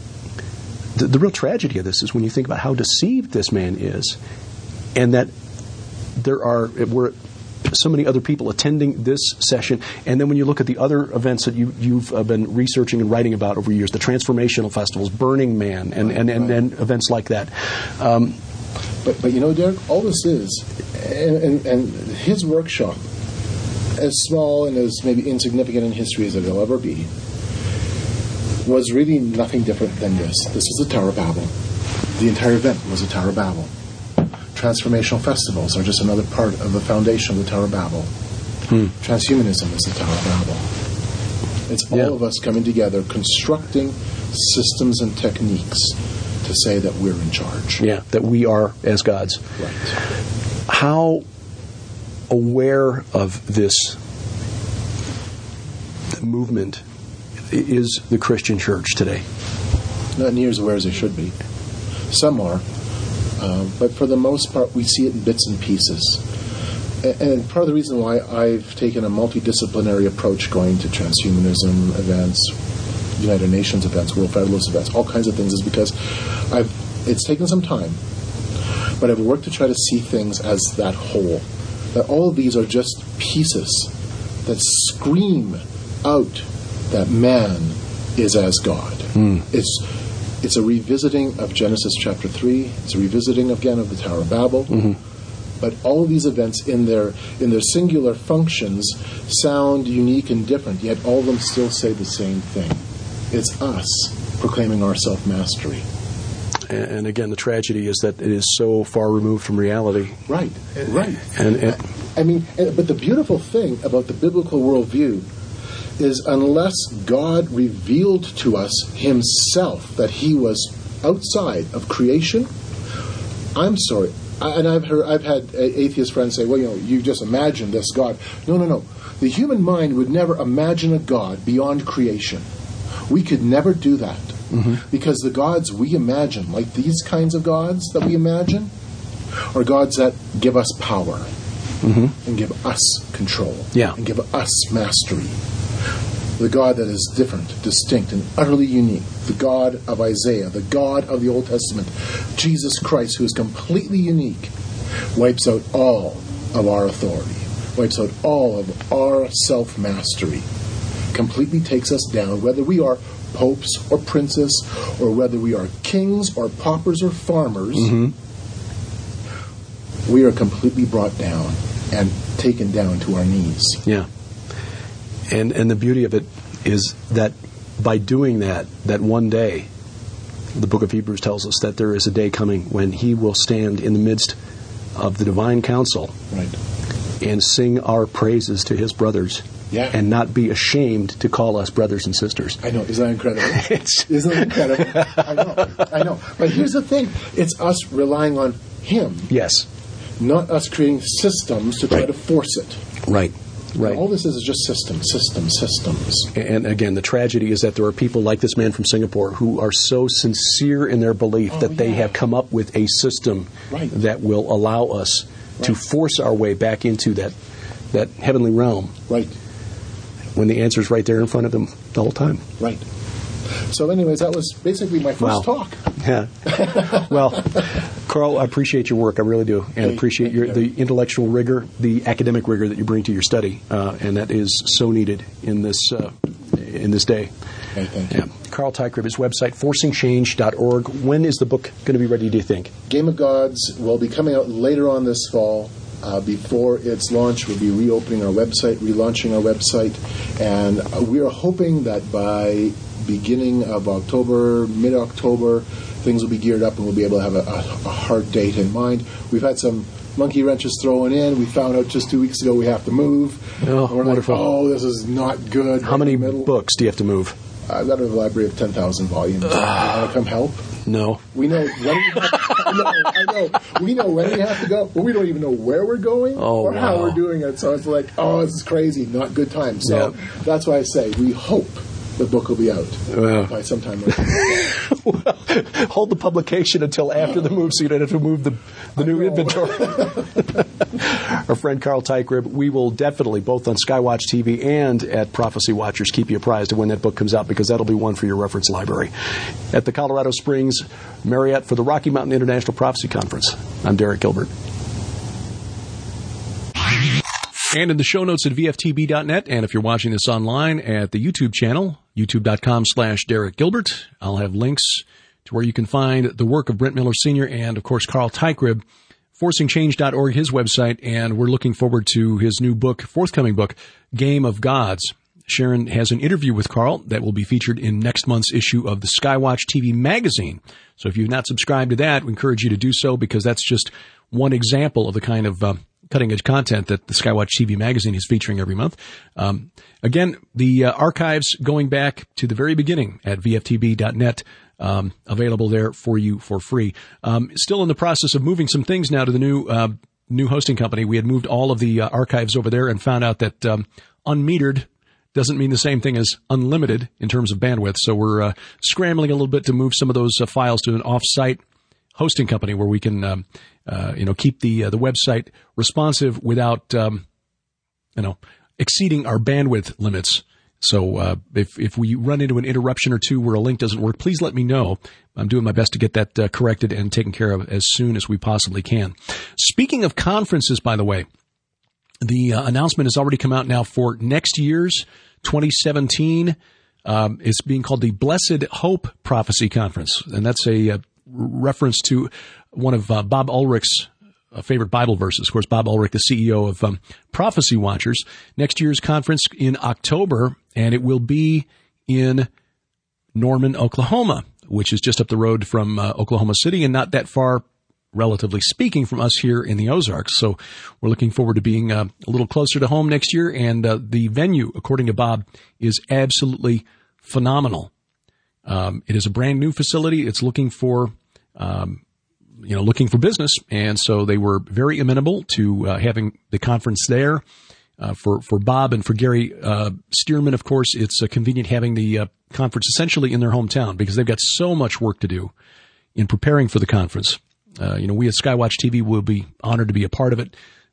the, the real tragedy of this is when you think about how deceived this man is, and that there are we're so many other people attending this session, and then when you look at the other events that you, you've uh, been researching and writing about over years, the transformational festivals, Burning Man, and, right, and, and, right. and events like that. Um, but, but you know, Derek, all this is, and, and, and his workshop, as small and as maybe insignificant in history as it'll ever be, was really nothing different than this. This was the Tower of Babel. The entire event was the Tower of Babel. Transformational festivals are just another part of the foundation of the Tower of Babel. Hmm. Transhumanism is the Tower of Babel. It's all yeah. of us coming together, constructing systems and techniques to say that we're in charge. Yeah, that we are as gods. Right. How aware of this movement is the Christian church today? Not near as aware as they should be. Some are. Uh, but for the most part, we see it in bits and pieces. And, and part of the reason why I've taken a multidisciplinary approach going to transhumanism events, United Nations events, World Federalist events, all kinds of things, is because I've it's taken some time, but I've worked to try to see things as that whole. That all of these are just pieces that scream out that man is as God. Mm. It's It's a revisiting of Genesis chapter three. It's a revisiting again of the Tower of Babel. Mm-hmm. But all of these events in their in their singular functions sound unique and different, yet all of them still say the same thing. It's us proclaiming our self-mastery. And, and again, the tragedy is that it is so far removed from reality. Right, right. And, and I mean, but the beautiful thing about the biblical worldview is unless God revealed to us himself that he was outside of creation, I'm sorry, and I've heard, I've had atheist friends say, well, you know, you just imagine this God. No, no, no. The human mind would never imagine a God beyond creation. We could never do that. Mm-hmm. Because the gods we imagine, like these kinds of gods that we imagine, are gods that give us power. mm-hmm. and give us control yeah. and give us mastery. The God that is different, distinct, and utterly unique. The God of Isaiah, the God of the Old Testament, Jesus Christ, who is completely unique, wipes out all of our authority, wipes out all of our self-mastery, completely takes us down, whether we are popes or princes, or whether we are kings or paupers or farmers, mm-hmm. we are completely brought down and taken down to our knees. Yeah. And and the beauty of it is that by doing that, that one day, the book of Hebrews tells us that there is a day coming when he will stand in the midst of the divine council right. and sing our praises to his brothers yeah. and not be ashamed to call us brothers and sisters. I know. Isn't that incredible? Isn't that incredible? I know. I know. But here's the thing. It's us relying on him. Yes. Not us creating systems to try right. to force it. Right. Right. All this is is just systems, systems, systems. And again, the tragedy is that there are people like this man from Singapore who are so sincere in their belief oh, that they yeah. have come up with a system right. that will allow us right. to force our way back into that that heavenly realm. Right. When the answer's right there in front of them the whole time. Right. So anyways, that was basically my first wow. talk. Yeah. Well, Carl, I appreciate your work. I really do. And hey, appreciate your, you. the intellectual rigor, the academic rigor that you bring to your study. Uh, and that is so needed in this uh, in this day. Hey, thank yeah. you. Carl Tykrib, his website, forcing change dot org. When is the book going to be ready, do you think? Game of Gods will be coming out later on this fall. Uh, before its launch, we'll be reopening our website, relaunching our website. And uh, we are hoping that by beginning of October, mid-October, things will be geared up and we'll be able to have a, a, a hard date in mind. We've had some monkey wrenches thrown in. We found out just two weeks ago we have to move. Oh, We're wonderful. Like, oh, this is not good. How many books do you have to move? I've got a library of ten thousand volumes. You want to come help? No. We know when we have to, I know, I know. We know when we have to go, but we don't even know where we're going oh, or wow. how we're doing it. So it's like, oh, this is crazy. Not good time. So yeah. that's why I say we hope the book will be out uh. by sometime later. Well, hold the publication until after the move so you don't have to move the, the new inventory. Our friend Carl Tykrib, we will definitely, both on Skywatch T V and at Prophecy Watchers, keep you apprised of when that book comes out because that'll be one for your reference library. At the Colorado Springs Marriott for the Rocky Mountain International Prophecy Conference, I'm Derek Gilbert. And in the show notes at V F T B dot net, and if you're watching this online at the YouTube channel, youtube.com slash Derek Gilbert, I'll have links to where you can find the work of Brent Miller Senior and, of course, Carl Tykrib, forcing change dot org, his website, and we're looking forward to his new book, forthcoming book, Game of Gods. Sharon has an interview with Carl that will be featured in next month's issue of the Skywatch T V magazine. So if you've not subscribed to that, we encourage you to do so because that's just one example of the kind of uh, cutting-edge content that the Skywatch T V magazine is featuring every month. Um, again, the uh, archives going back to the very beginning at V F T B dot net, um, available there for you for free. Um, still in the process of moving some things now to the new uh, new hosting company. We had moved all of the uh, archives over there and found out that um, unmetered doesn't mean the same thing as unlimited in terms of bandwidth. So we're uh, scrambling a little bit to move some of those uh, files to an off-site hosting company where we can, um, uh, you know, keep the uh, the website responsive without, um, you know, exceeding our bandwidth limits. So uh, if if we run into an interruption or two where a link doesn't work, please let me know. I'm doing my best to get that uh, corrected and taken care of as soon as we possibly can. Speaking of conferences, by the way, the uh, announcement has already come out now for next year's twenty seventeen. Um, it's being called the Blessed Hope Prophecy Conference, and that's a uh, reference to one of uh, Bob Ulrich's uh, favorite Bible verses. Of course, Bob Ulrich, the C E O of um, Prophecy Watchers. Next year's conference in October, and it will be in Norman, Oklahoma, which is just up the road from uh, Oklahoma City and not that far, relatively speaking, from us here in the Ozarks. So we're looking forward to being uh, a little closer to home next year. And uh, the venue, according to Bob, is absolutely phenomenal. Um, it is a brand new facility. It's looking for, um, you know, looking for business. And so they were very amenable to uh, having the conference there. Uh, for, for Bob and for Gary uh, Stearman, of course, it's uh, convenient having the uh, conference essentially in their hometown because they've got so much work to do in preparing for the conference. Uh, you know, we at Skywatch T V will be honored to be a part of it.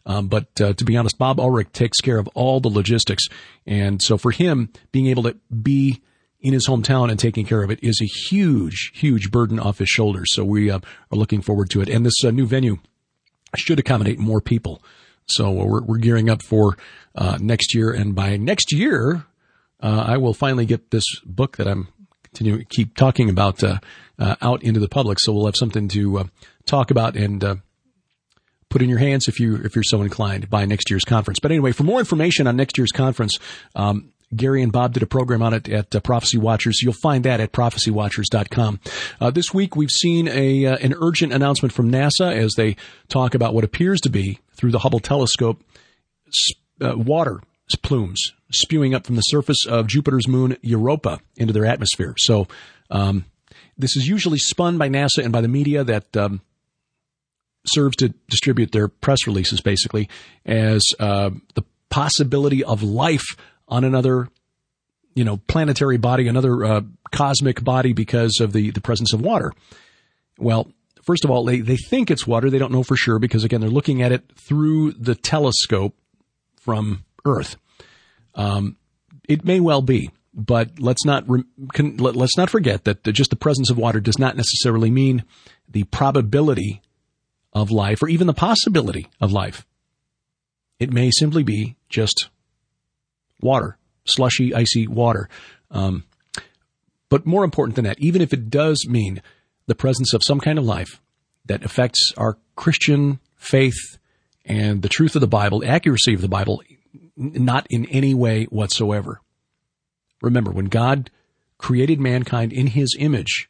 Um, but uh, to be honest, Bob Ulrich takes care of all the logistics. And so for him, being able to be in his hometown and taking care of it is a huge, huge burden off his shoulders. So we uh, are looking forward to it. And this uh, new venue should accommodate more people. So we're, we're gearing up for uh, next year. And by next year, uh, I will finally get this book that I'm continuing to keep talking about uh, uh, out into the public. So we'll have something to uh, talk about and uh, put in your hands if you if you're so inclined by next year's conference. But anyway, for more information on next year's conference, um, Gary and Bob did a program on it at uh, Prophecy Watchers. You'll find that at prophecy watchers dot com. Uh, this week, we've seen a uh, an urgent announcement from NASA as they talk about what appears to be, through the Hubble telescope, uh, water plumes spewing up from the surface of Jupiter's moon Europa into their atmosphere. So um, this is usually spun by NASA and by the media that um, serves to distribute their press releases, basically, as uh, the possibility of life on another, you know, planetary body, another uh, cosmic body because of the, the presence of water. Well, first of all, they, they think it's water. They don't know for sure because, again, they're looking at it through the telescope from Earth. Um, it may well be, but let's not re- can, let, let's not forget that the, just the presence of water does not necessarily mean the probability of life or even the possibility of life. It may simply be just water, slushy, icy water. Um, but more important than that, even if it does mean the presence of some kind of life that affects our Christian faith and the truth of the Bible, the accuracy of the Bible, not in any way whatsoever. Remember, when God created mankind in his image,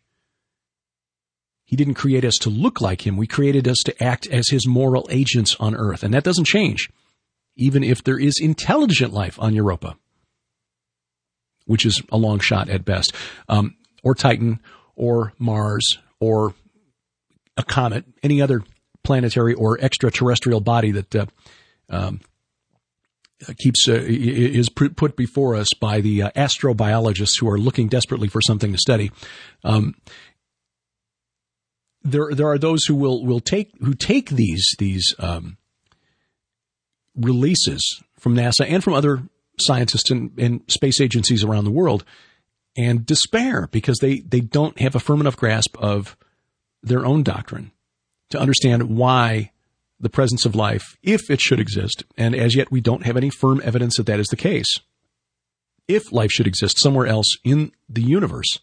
he didn't create us to look like him. We created us to act as his moral agents on earth. And that doesn't change, even if there is intelligent life on Europa, which is a long shot at best, um, or Titan, or Mars, or a comet, any other planetary or extraterrestrial body that uh, um, keeps uh, is put before us by the uh, astrobiologists who are looking desperately for something to study. Um, there, there are those who will will take who take these these um, releases from NASA and from other scientists and, and space agencies around the world and despair because they, they don't have a firm enough grasp of their own doctrine to understand why the presence of life, if it should exist, and as yet we don't have any firm evidence that that is the case, if life should exist somewhere else in the universe,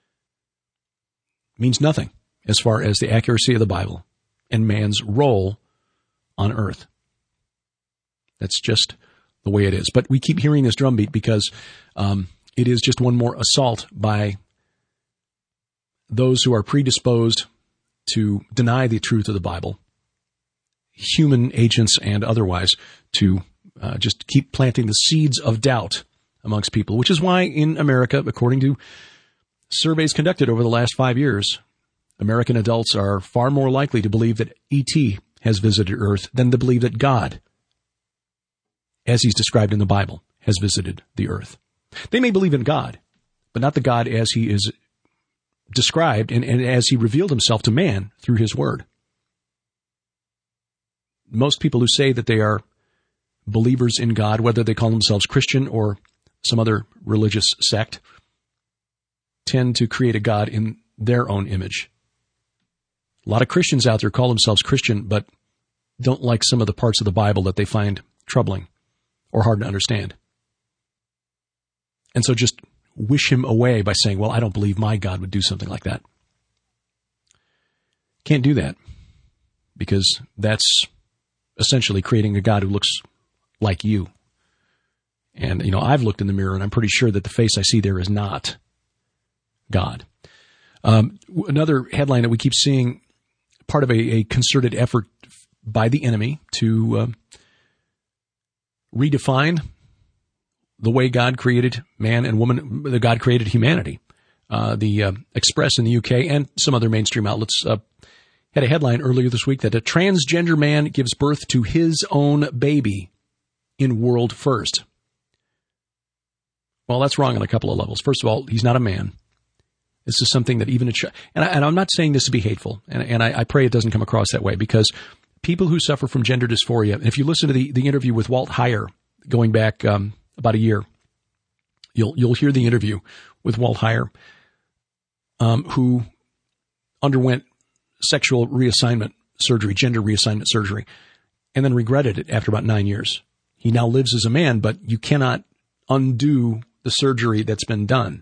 means nothing as far as the accuracy of the Bible and man's role on earth. That's just the way it is. But we keep hearing this drumbeat because um, it is just one more assault by those who are predisposed to deny the truth of the Bible, human agents and otherwise, to uh, just keep planting the seeds of doubt amongst people, which is why in America, according to surveys conducted over the last five years, American adults are far more likely to believe that E T has visited Earth than to believe that God, as he's described in the Bible, has visited the earth. They may believe in God, but not the God as he is described and, and as he revealed himself to man through his word. Most people who say that they are believers in God, whether they call themselves Christian or some other religious sect, tend to create a God in their own image. A lot of Christians out there call themselves Christian, but don't like some of the parts of the Bible that they find troubling or hard to understand. And so just wish him away by saying, well, I don't believe my God would do something like that. Can't do that because that's essentially creating a God who looks like you. And, you know, I've looked in the mirror and I'm pretty sure that the face I see there is not God. Um, another headline that we keep seeing, part of a, a concerted effort by the enemy to uh, redefine the way God created man and woman, the God created humanity. Uh, the uh, Express in the U K and some other mainstream outlets uh, had a headline earlier this week that a transgender man gives birth to his own baby in world first. Well, that's wrong on a couple of levels. First of all, he's not a man. This is something that even a child, and, I, and I'm not saying this to be hateful, and, and I, I pray it doesn't come across that way, because people who suffer from gender dysphoria, and if you listen to the, the interview with Walt Heyer going back um, about a year, you'll you'll hear the interview with Walt Heyer, um, who underwent sexual reassignment surgery, gender reassignment surgery, and then regretted it after about nine years. He now lives as a man, but you cannot undo the surgery that's been done.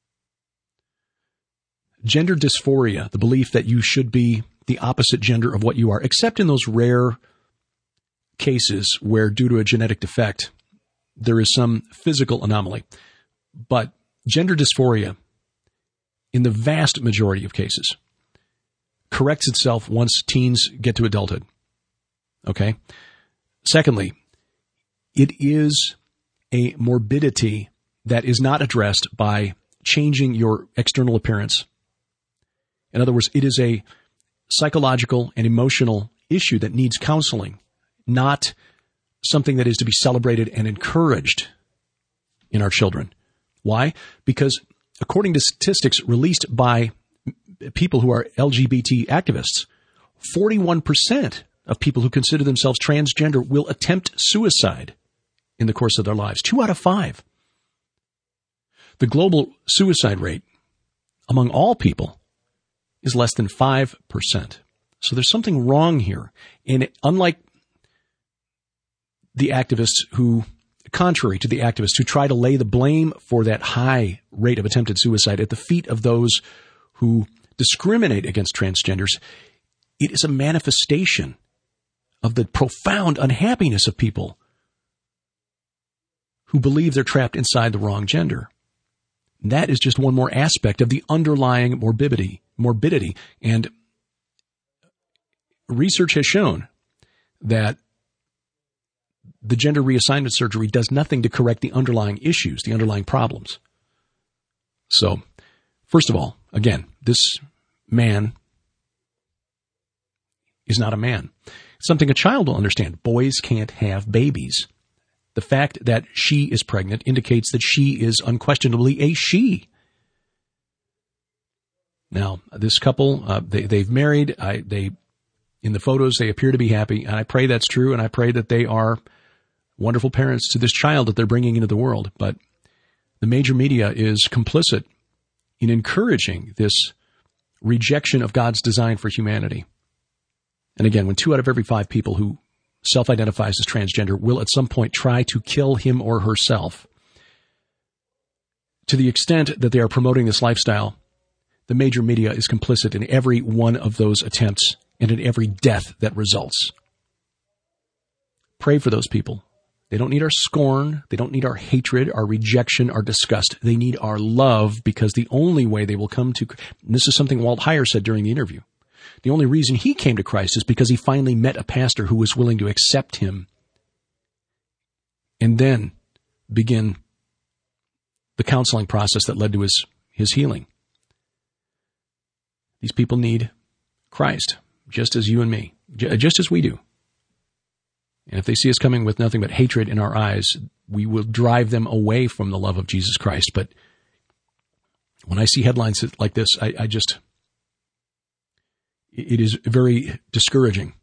Gender dysphoria, the belief that you should be the opposite gender of what you are, except in those rare cases where, due to a genetic defect, there is some physical anomaly. But gender dysphoria, in the vast majority of cases, corrects itself once teens get to adulthood. Okay? Secondly, it is a morbidity that is not addressed by changing your external appearance. In other words, it is a psychological and emotional issue that needs counseling, not something that is to be celebrated and encouraged in our children. Why? Because according to statistics released by people who are L G B T activists, forty-one percent of people who consider themselves transgender will attempt suicide in the course of their lives. Two out of five. The global suicide rate among all people is less than five percent. So there's something wrong here. And unlike the activists who, contrary to the activists who try to lay the blame for that high rate of attempted suicide at the feet of those who discriminate against transgenders, it is a manifestation of the profound unhappiness of people who believe they're trapped inside the wrong gender. That is just one more aspect of the underlying morbidity. morbidity. And research has shown that the gender reassignment surgery does nothing to correct the underlying issues, the underlying problems. So, first of all, again, this man is not a man. It's something a child will understand. Boys can't have babies. The fact that she is pregnant indicates that she is unquestionably a she. Now, this couple, uh, they, they've married. I, they, in the photos, they appear to be happy, and I pray that's true, and I pray that they are wonderful parents to this child that they're bringing into the world. But the major media is complicit in encouraging this rejection of God's design for humanity. And again, when two out of every five people who self-identifies as transgender will at some point try to kill him or herself, to the extent that they are promoting this lifestyle, the major media is complicit in every one of those attempts and in every death that results. Pray for those people. They don't need our scorn. They don't need our hatred, our rejection, our disgust. They need our love, because the only way they will come to, and this is something Walt Heyer said during the interview, the only reason he came to Christ is because he finally met a pastor who was willing to accept him and then begin the counseling process that led to his, his healing. These people need Christ, just as you and me, just as we do. And if they see us coming with nothing but hatred in our eyes, we will drive them away from the love of Jesus Christ. But when I see headlines like this, I, I just... it is very discouraging.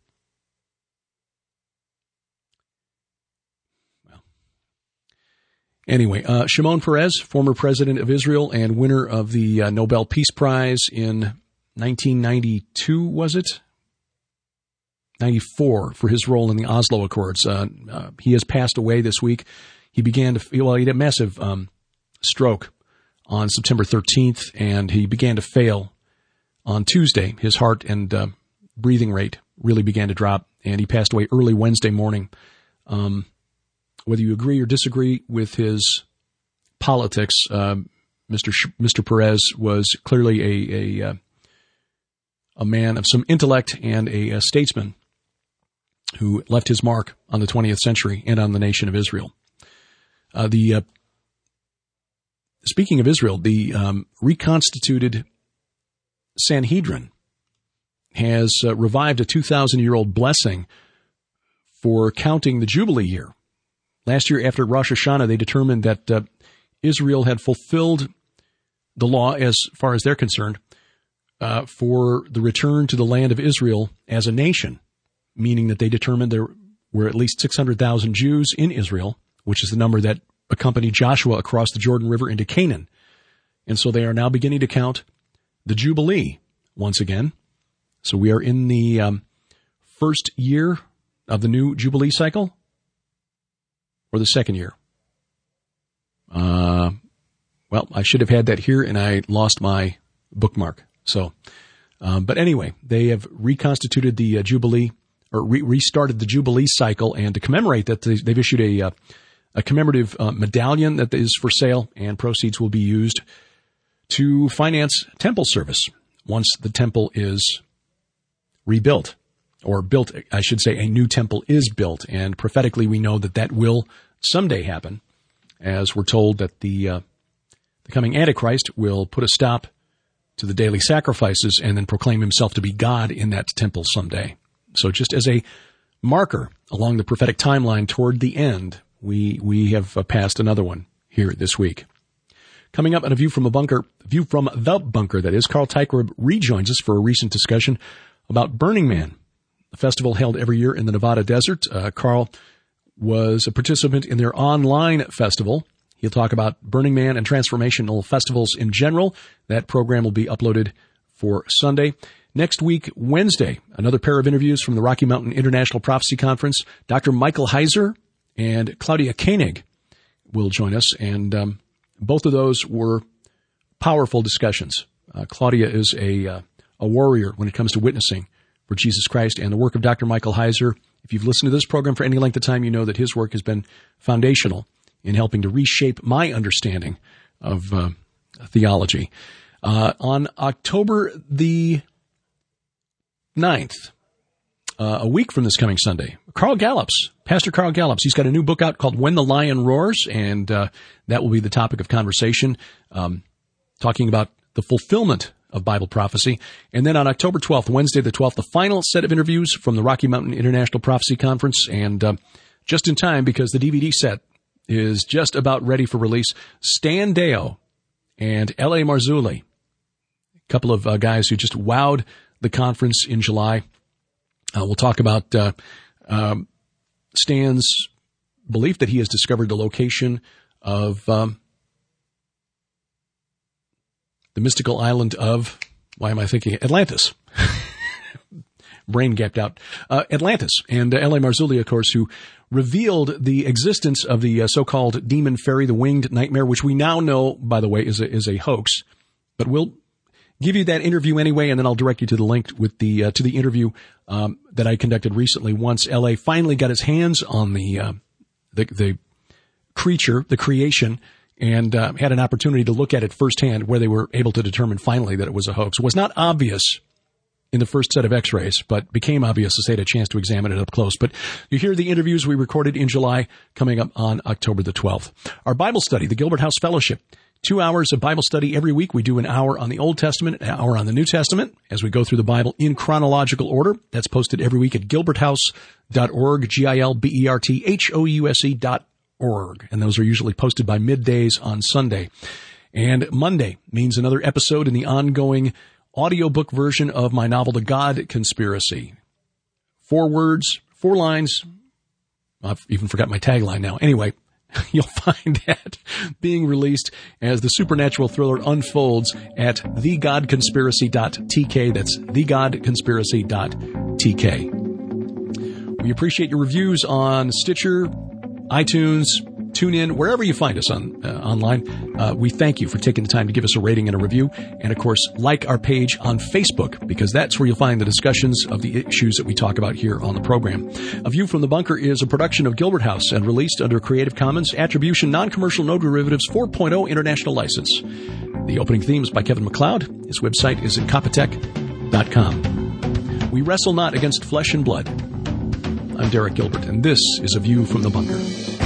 Well, anyway, uh, Shimon Peres, former president of Israel and winner of the uh, Nobel Peace Prize in nineteen ninety-two, was it? ninety-four, for his role in the Oslo Accords. Uh, uh, he has passed away this week. He began to feel, well, he had a massive um, stroke on September thirteenth, and he began to fail on Tuesday. His heart and uh, breathing rate really began to drop, and he passed away early Wednesday morning. Um, whether you agree or disagree with his politics, uh, Mister Sh- Mister Peres was clearly a a, uh, a man of some intellect and a, a statesman who left his mark on the twentieth century and on the nation of Israel. Uh, the uh, speaking of Israel, the um, reconstituted Sanhedrin has uh, revived a two thousand year old blessing for counting the Jubilee year. Last year, after Rosh Hashanah, they determined that uh, Israel had fulfilled the law as far as they're concerned uh, for the return to the land of Israel as a nation, meaning that they determined there were at least six hundred thousand Jews in Israel, which is the number that accompanied Joshua across the Jordan River into Canaan. And so they are now beginning to count the Jubilee once again. So we are in the um, first year of the new Jubilee cycle, or the second year. Uh, well, I should have had that here, and I lost my bookmark. So, um, but anyway, they have reconstituted the uh, Jubilee, or re- restarted the Jubilee cycle, and to commemorate that, they, they've issued a uh, a commemorative uh, medallion that is for sale, and proceeds will be used to finance temple service once the temple is rebuilt, or built, I should say, a new temple is built. And prophetically, we know that that will someday happen, as we're told that the uh, the coming Antichrist will put a stop to the daily sacrifices and then proclaim himself to be God in that temple someday. So just as a marker along the prophetic timeline toward the end, we we have uh, passed another one here this week. Coming up on A View from a Bunker, View from the Bunker, that is, Carl Teichrib rejoins us for a recent discussion about Burning Man, a festival held every year in the Nevada desert. Uh, Carl was a participant in their online festival. He'll talk about Burning Man and transformational festivals in general. That program will be uploaded for Sunday. Next week, Wednesday, another pair of interviews from the Rocky Mountain International Prophecy Conference. Doctor Michael Heiser and Claudia Koenig will join us, and um, both of those were powerful discussions. Uh, Claudia is a uh, a warrior when it comes to witnessing for Jesus Christ, and the work of Doctor Michael Heiser. If you've listened to this program for any length of time, you know that his work has been foundational in helping to reshape my understanding of uh, theology. Uh, on October the ninth, uh, a week from this coming Sunday, Carl Gallups, Pastor Carl Gallups, he's got a new book out called When the Lion Roars, and uh, that will be the topic of conversation, um, talking about the fulfillment of Bible prophecy. And then on October twelfth, Wednesday the twelfth, the final set of interviews from the Rocky Mountain International Prophecy Conference, and uh, just in time because the D V D set is just about ready for release, Stan Deyo and L A Marzulli, a couple of uh, guys who just wowed the conference in July. Uh, we'll talk about uh, um, Stan's belief that he has discovered the location of um, the mystical island of, why am I thinking, Atlantis. Brain gapped out. Uh, Atlantis. And uh, L A Marzulli, of course, who revealed the existence of the uh, so-called demon fairy, the winged nightmare, which we now know, by the way, is a, is a hoax. But we'll give you that interview anyway, and then I'll direct you to the link with the uh, to the interview um, that I conducted recently. Once L A finally got his hands on the uh, the, the creature, the creation, and uh, had an opportunity to look at it firsthand, where they were able to determine finally that it was a hoax. It was not obvious in the first set of x-rays, but became obvious as they had a chance to examine it up close. But you hear the interviews we recorded in July coming up on October the twelfth. Our Bible study, the Gilbert House Fellowship. Two hours of Bible study every week. We do an hour on the Old Testament, an hour on the New Testament, as we go through the Bible in chronological order. That's posted every week at gilbert house dot org, G I L B E R T H O U S E dot org. And those are usually posted by middays on Sunday. And Monday means another episode in the ongoing audiobook version of my novel, The God Conspiracy. Four words, four lines. I've even forgot my tagline now. Anyway, you'll find that being released as the supernatural thriller unfolds at the god conspiracy dot t k. That's the god conspiracy dot t k. We appreciate your reviews on Stitcher, iTunes, TuneIn, wherever you find us on uh, online. Uh, we thank you for taking the time to give us a rating and a review. And, of course, like our page on Facebook, because that's where you'll find the discussions of the issues that we talk about here on the program. A View from the Bunker is a production of Gilbert House and released under Creative Commons Attribution Non-Commercial No Derivatives four point oh International License. The opening theme is by Kevin MacLeod. His website is at Copatech dot com. We wrestle not against flesh and blood. I'm Derek Gilbert, and this is A View from the Bunker.